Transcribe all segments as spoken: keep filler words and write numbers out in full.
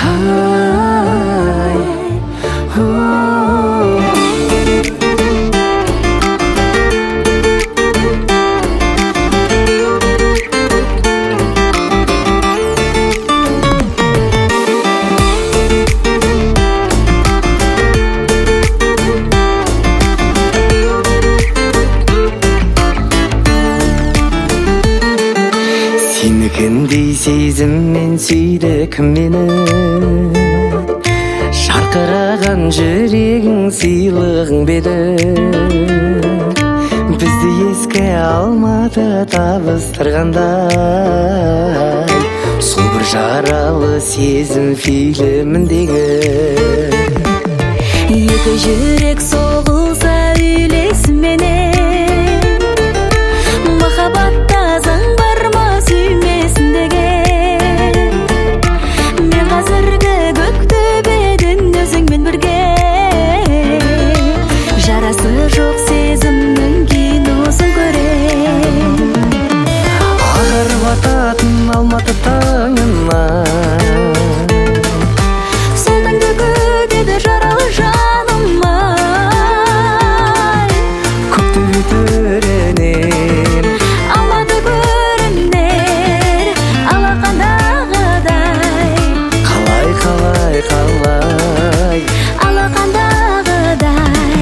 Ай, сенікіндей сезіммен сүйді кім мені, жарқыраған жүрегің сыйлығың беді. Бізді еске алматы табыстырғандай, сол бір жаралы сезім фильміндегі. Екі жүрек соғылса үйлесімменен, махаббатта заң бар ма сүймесін деген. Мен қазіргі көктөбеден өзіңмен бірге, жарасы жоқ сезімнің киносын көрем. Ағарып ататын алматы таңына, солдан төгеді жаралы жаным-ай. көктөбе төрінен Алматы көрінер алақандағыдай, қалай қалай қалай алақандағыдай.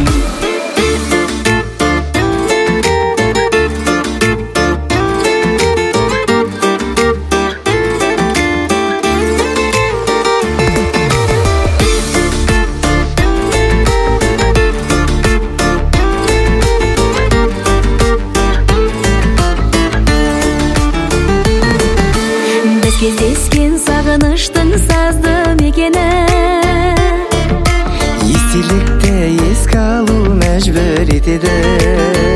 Біз кездескен сағыныштың сазды мекені, естелікті еске алу мәжбүр етеді.